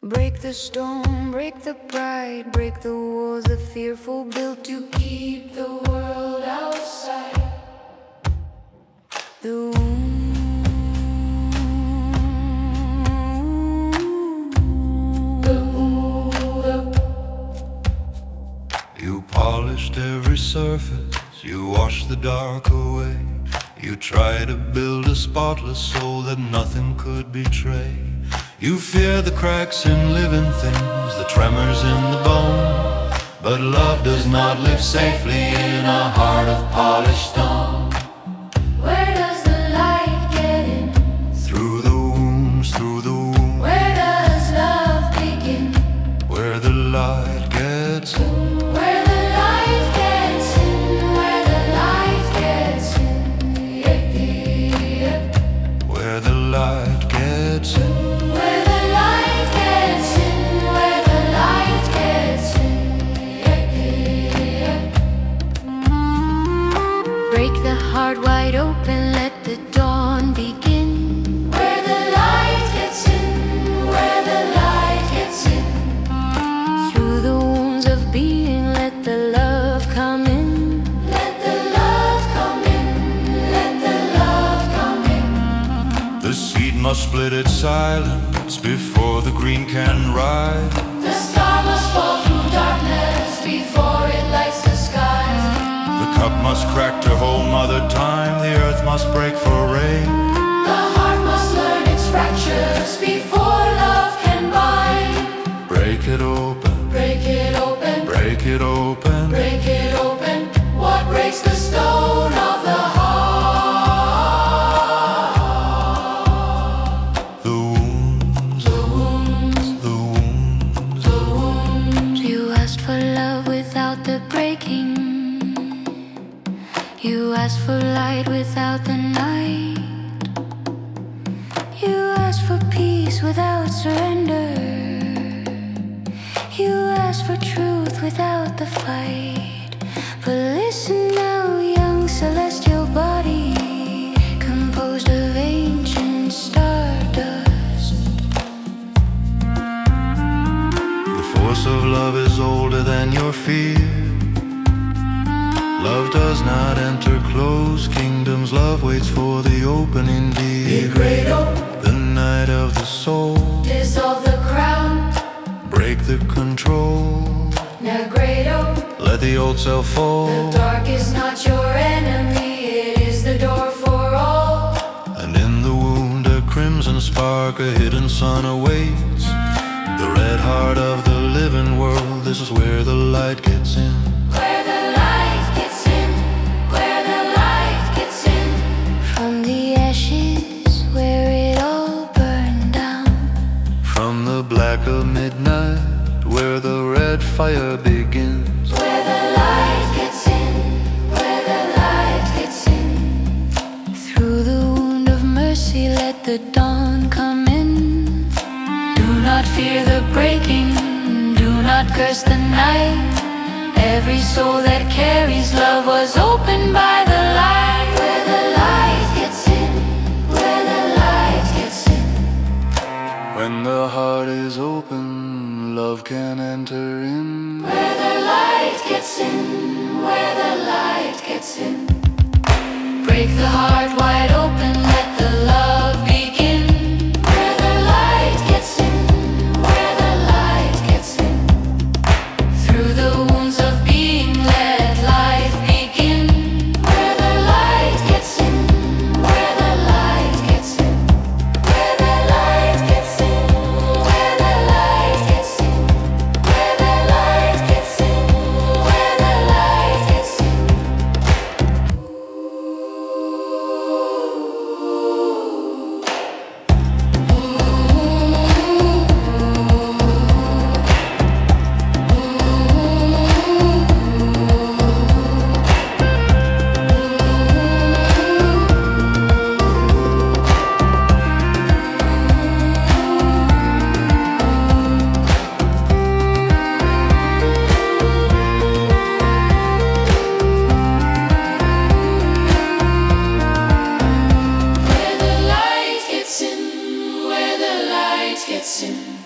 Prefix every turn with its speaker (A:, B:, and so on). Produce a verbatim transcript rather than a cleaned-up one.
A: Break the stone, break the pride, break the walls the fearful built to keep the world outside. The wound, the wound.
B: You polished every surface, you washed the dark away. You tried to build a spotless soul that nothing could betray. You fear the cracks in living things, the tremors in the bone, but love does not live safely in a heart of polished stone.
A: Where does the light get in?
B: Through the wounds, through the wounds.
A: Where does love begin?
B: Where the light gets in.
A: Where the light gets in, where the light gets in, yeah, yeah.
B: Where the light gets in.
A: Where the light gets in, where the light gets in, yeah, yeah. Break the heart wide open, let the dawn begin. Where the light gets in, where the light gets in. Through the wounds of being, let the love come in. Let the love come in, let the love come in.
B: The seed must split its silence before the green can rise.
A: The star must fall through darkness before it lights the skies.
B: The cup must crack to hold mother time, the earth must break for rain.
A: The heart must learn its fractures before love can bind.
B: Break it open,
A: Break it open,
B: break it open.
A: break it open. What breaks the stone of the heart?
B: The wounds,
A: The wounds,
B: the wounds.
A: the wounds. You asked for love without the breaking. You asked for light without the night. You asked for peace without surrender. You asked for truth without the fight. But listen now, young celestial body, composed of ancient stardust.
B: The force of love is older than your fear. Love does not enter closed kingdoms, love waits for the opening dear. The night of the soul,
A: Dissolve the crown,
B: break the control.
A: Negredo.
B: Let the old self fall,
A: The dark is not your enemy, it is the door for all.
B: and in the wound a crimson spark, a hidden sun awaits. The red heart of the living world, this is where the light gets in.
A: Where the light gets in, where the light gets in. From the ashes where it all burned down.
B: From the black of midnight, where the red fire begins.
A: Where the light gets in, where the light gets in. Through the wound of mercy, let the dawn come in. Do not fear the breaking, do not curse the night. Every soul that carries love was opened by the light. Where the light gets in, where the light gets in.
B: When the heart is open, love can enter in.
A: Where the light gets in, where the light gets in. Break the heart wide open, let the love begin. Where the light gets in, where the light gets in. Through the wounds of being, let life begin. Where the light gets in, where the light gets in. Where the light gets in, where the light gets in. Where the light gets in, where the light gets in. Where the light gets in, where the light gets in.